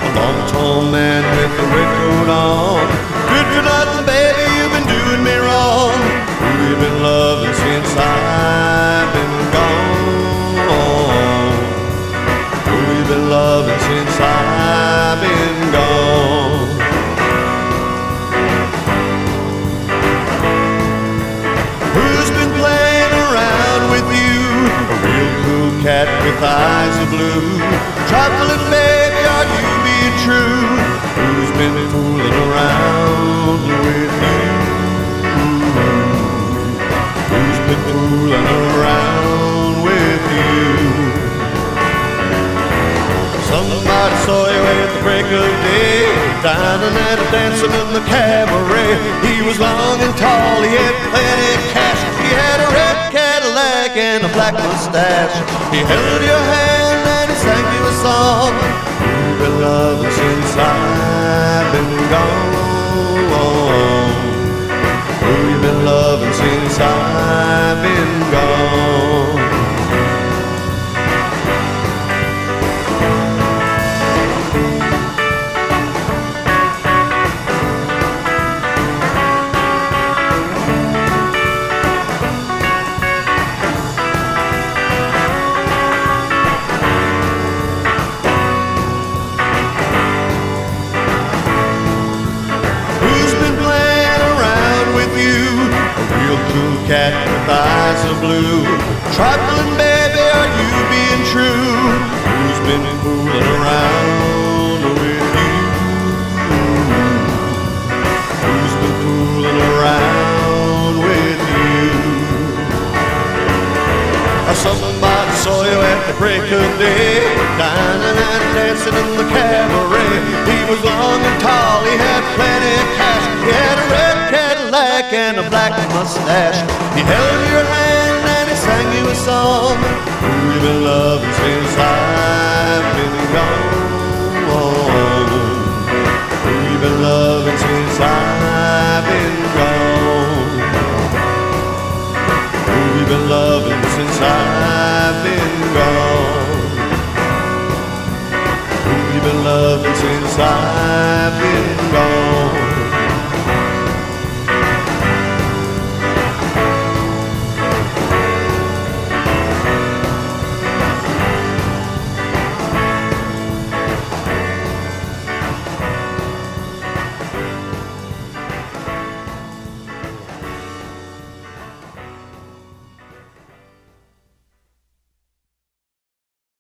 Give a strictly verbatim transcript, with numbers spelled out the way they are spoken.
long tall man with the red coat on. Good for nothing, baby, you've been doing me wrong. Who you been loving since I've been gone? Who you been loving since I've been gone? Who's been playing around with you? A real cool cat with eyes of blue. Traveling, baby, are you being true? Who's been fooling around with you? Who's been fooling around with you? Somebody saw you at the break of day, dining and dancing in the cabaret. He was long and tall, he had plenty of cash. He had a red Cadillac and a black mustache. He held your hand and he sang you a song. You've been loving since I've been gone. Who you been loving since I've been gone? Cat with eyes of blue. Trifling, baby, are you being true? Who's been fooling around with you? Who's been fooling around with you? Somebody saw you at the break of day, dining and dancing in the cabaret. He was long and tall, he had plenty of cash. He had a red Cadillac and a black mustache. He held your hand and he sang you a song. Who you been loving since I've been gone? Who you been loving since I've been gone? Who you been loving since I've been gone? Who you been loving since I've been gone?